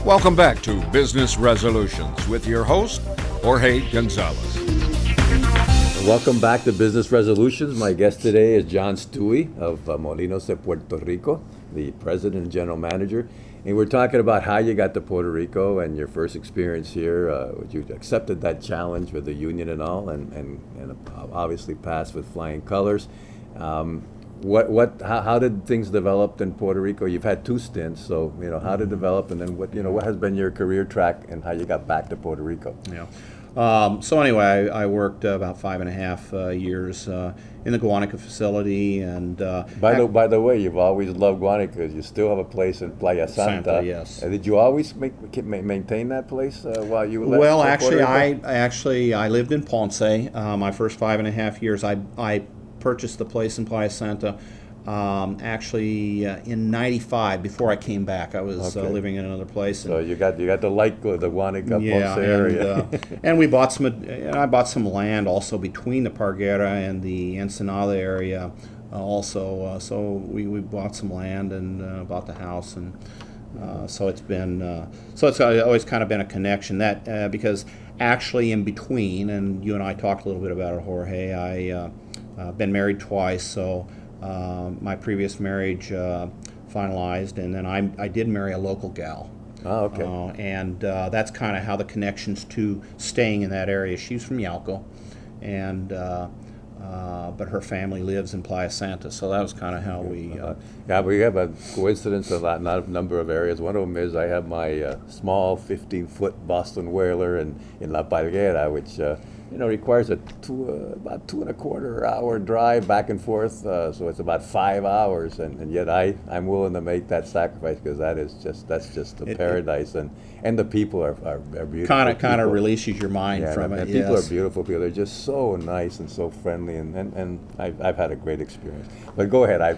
Welcome back to Business Resolutions with your host, Jorge Gonzalez. Welcome back to Business Resolutions. My guest today is John Stewie of Molinos de Puerto Rico, the president and general manager. And we're talking about how you got to Puerto Rico and your first experience here. You accepted that challenge with the union and all, and obviously passed with flying colors. How did things develop in Puerto Rico? You've had two stints, so how did it develop, and then what has been your career track and how you got back to Puerto Rico? Yeah. So anyway, I worked about 5.5 years in the Guanica facility, and by the way, you've always loved Guanica. You still have a place in Playa Santa. Yes. Did you always maintain that place while you were Well, actually, I lived in Ponce. My first 5.5 years, I purchased the place in Playa Santa. In '95, before I came back, I was living in another place. So you got to like the Guanica Ponce area. And we bought some. And I bought some land also between the Parguera and the Ensenada area. So we bought some land and bought the house, and so it's always kind of been a connection that because actually in between, and you and I talked a little bit about it, Jorge. I've been married twice, so. My previous marriage finalized, and then I did marry a local gal. Oh, okay. And that's kind of how the connections to staying in that area. She's from Yauco, and but her family lives in Playa Santa, so that was kind of how we. We have a coincidence in not a number of areas. One of them is I have my small 15-foot Boston Whaler in La Parguera, which. Requires about 2.25 hour drive back and forth, so it's about 5 hours, and yet I'm willing to make that sacrifice because that's just a paradise, and the people are beautiful. Kind of releases your mind from it. And people are beautiful people. They're just so nice and so friendly, and I've had a great experience. But go ahead.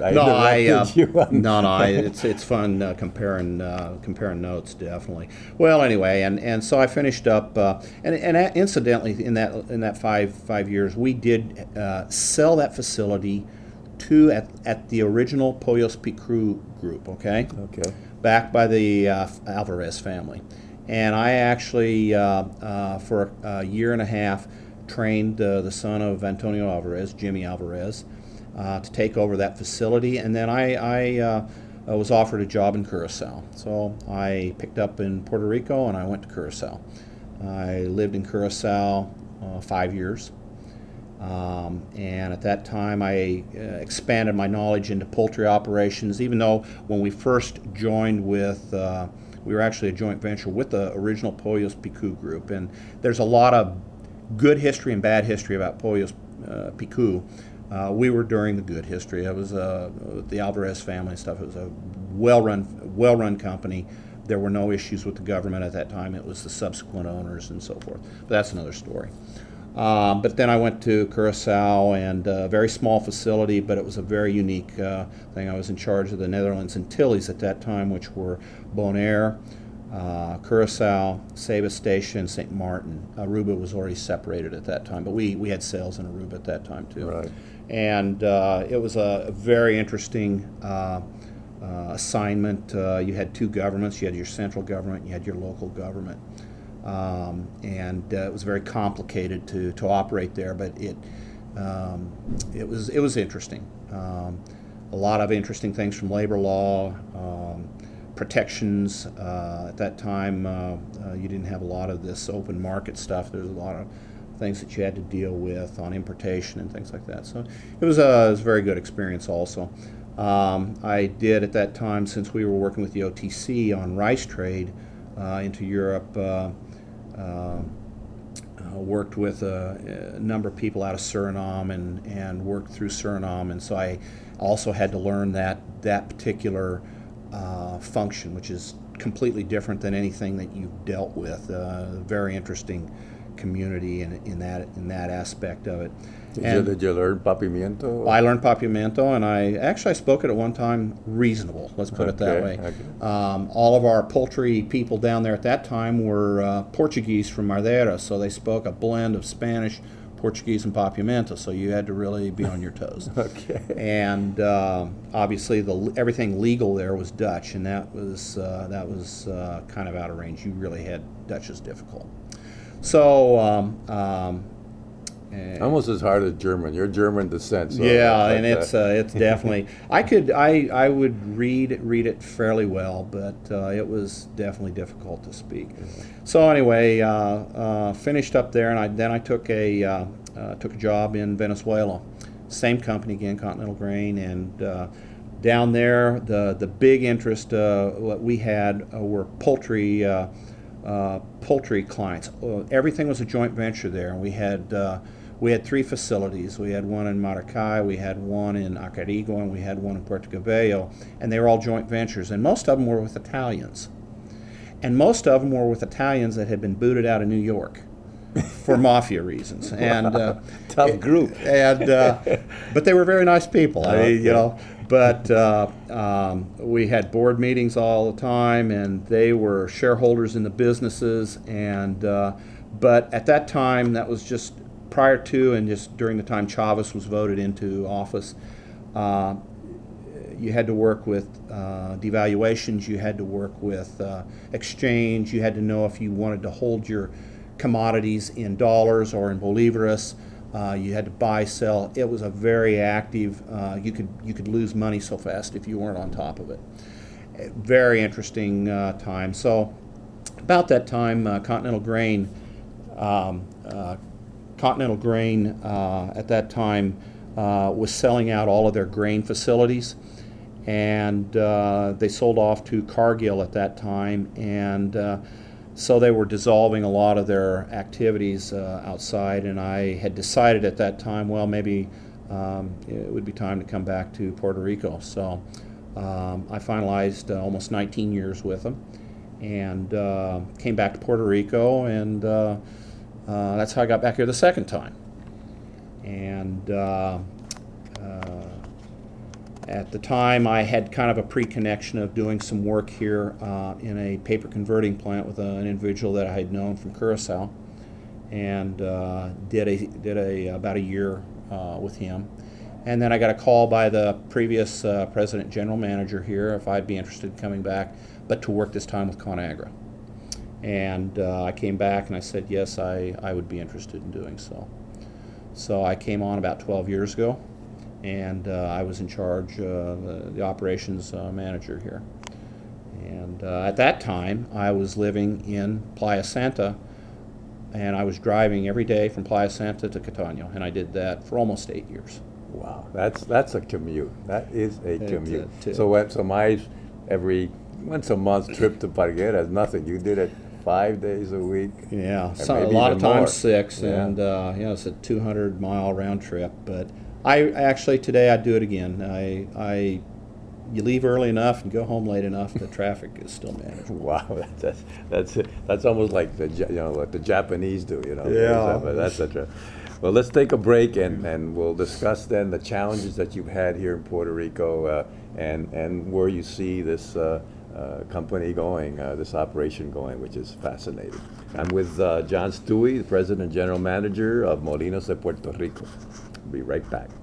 It's fun comparing notes, definitely. Well, anyway, and so I finished up, and incidentally in that five years, we did sell that facility at the original Pollos Picru group, okay? Backed by the Alvarez family. And I actually, for a year and a half, trained the son of Antonio Alvarez, Jimmy Alvarez, to take over that facility. And then I was offered a job in Curacao. So I picked up in Puerto Rico and I went to Curacao. I lived in Curacao 5 years, and at that time I expanded my knowledge into poultry operations, even though when we first joined with, we were actually a joint venture with the original Pollos Picú group, and there's a lot of good history and bad history about Pollos Picú. We were during the good history. It was the Alvarez family and stuff. It was a well-run company. There were no issues with the government at that time. It was the subsequent owners and so forth. But that's another story. But then I went to Curacao, and a very small facility, but it was a very unique thing. I was in charge of the Netherlands Antilles at that time, which were Bonaire, Curacao, Ceiba Station, St. Martin. Aruba was already separated at that time, but we had sales in Aruba at that time too. Right. And it was a very interesting assignment. You had two governments. You had your central government, you had your local government, and it was very complicated to operate there. But it was interesting. A lot of interesting things from labor law, protections. At that time, you didn't have a lot of this open market stuff. There's a lot of things that you had to deal with on importation and things like that. So it was a very good experience also. I did at that time, since we were working with the OTC on rice trade into Europe, worked with a number of people out of Suriname and worked through Suriname, and so I also had to learn that particular function, which is completely different than anything that you've dealt with. Very interesting community in that aspect of it. Did you learn Papiamiento? I learned Papiamiento, and I spoke it at one time reasonable. Let's put it that way. Okay. All of our poultry people down there at that time were Portuguese from Madeira, so they spoke a blend of Spanish, Portuguese and Papiamento, so you had to really be on your toes. Okay. And obviously, everything legal there was Dutch, and that was kind of out of range. You really had Dutch as difficult. So. Almost as hard as German. You're German descent. So yeah, and it's definitely. I would read it fairly well, but it was definitely difficult to speak. So anyway, finished up there, and then I took a job in Venezuela, same company again, Continental Grain, and down there the big interest what we had were poultry clients. Everything was a joint venture there, and we had 3 facilities. We had one in Maracay, we had one in Acarigo, and we had one in Puerto Cabello, and they were all joint ventures, and most of them were with Italians. And most of them were with Italians that had been booted out of New York for mafia reasons. And tough group. But they were very nice people. But we had board meetings all the time, and they were shareholders in the businesses. And but at that time, that was just prior to and just during the time Chavez was voted into office. You had to work with devaluations. You had to work with exchange. You had to know if you wanted to hold your commodities in dollars or in bolivares. You had to buy, sell. It was a very active. You could lose money so fast if you weren't on top of it. Very interesting time. So, about that time, Continental Grain at that time was selling out all of their grain facilities, and they sold off to Cargill at that time, and so they were dissolving a lot of their activities outside, and I had decided at that time, well, maybe it would be time to come back to Puerto Rico. So I finalized almost 19 years with them, and came back to Puerto Rico, and that's how I got back here the second time. And at the time, I had kind of a pre-connection of doing some work here in a paper converting plant with an individual that I had known from Curacao, and did about a year with him. And then I got a call by the previous president general manager here if I'd be interested in coming back, but to work this time with ConAgra. And I came back and I said yes, I would be interested in doing so. So I came on about 12 years ago, and I was in charge, the operations manager here. And at that time, I was living in Playa Santa, and I was driving every day from Playa Santa to Cataño, and I did that for almost 8 years. Wow, that's a commute. That is a commute. So my every once a month trip to Parguera is nothing. You did it 5 days a week. Yeah, a lot of times 6, and it's a 200-mile round trip. But I actually today I'd do it again. You leave early enough and go home late enough. The traffic is still manageable. Wow, that's almost like what the Japanese do. Yeah. That's a trip. Well, let's take a break, and we'll discuss then the challenges that you've had here in Puerto Rico, and where you see this company going, this operation going, which is fascinating. I'm with John Stewie, the President and General Manager of Molinos de Puerto Rico. Be right back.